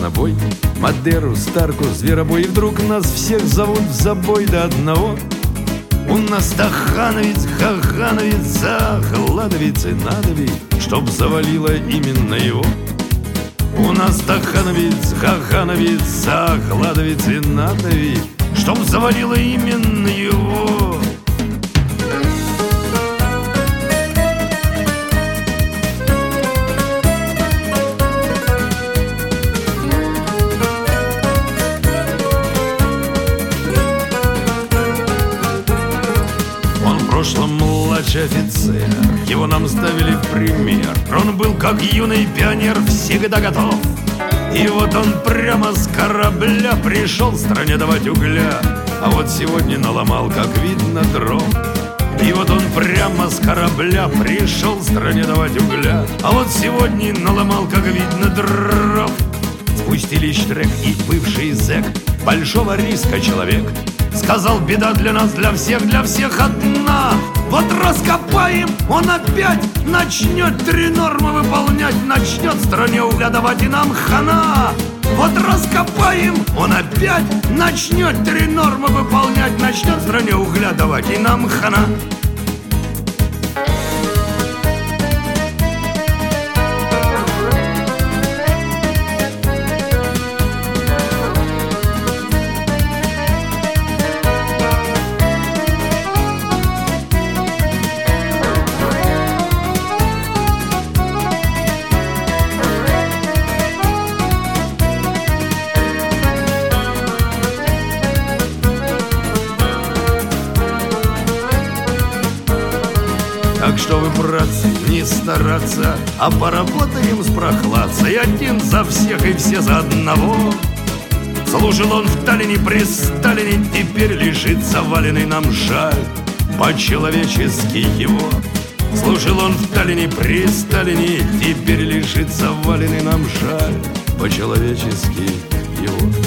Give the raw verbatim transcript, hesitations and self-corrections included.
разнобой, Мадеру, Старку, Зверобой. И вдруг нас всех зовут в забой до одного. У нас Стахановец, Хахановец, Захладовец и Надови, чтоб завалило именно его. У нас Стахановец, Хахановец, Захладовец и Надови, чтоб завалило именно его. В прошлом младший офицер, его нам ставили в пример. Он был как юный пионер, всегда готов. И вот он прямо с корабля пришел стране давать угля. А вот сегодня наломал, как видно, дров. И вот он прямо с корабля пришел стране давать угля. А вот сегодня наломал, как видно, дров. Спустили штрек и бывший зэк, большого риска человек, сказал: беда для нас, для всех, для всех одна. Вот раскопаем, он опять начнет три нормы выполнять, начнет стране угля давать, и нам хана. Вот раскопаем, он опять начнет три нормы выполнять, начнет стране угля давать, и нам хана. Так что вы, братцы, не стараться, а поработаем с прохладцей. Один за всех и все за одного. Служил он в Таллине при Сталине, теперь лежит заваленный, нам жаль по-человечески его. Служил он в Таллине при Сталине, теперь лежит заваленный, нам жаль по-человечески его.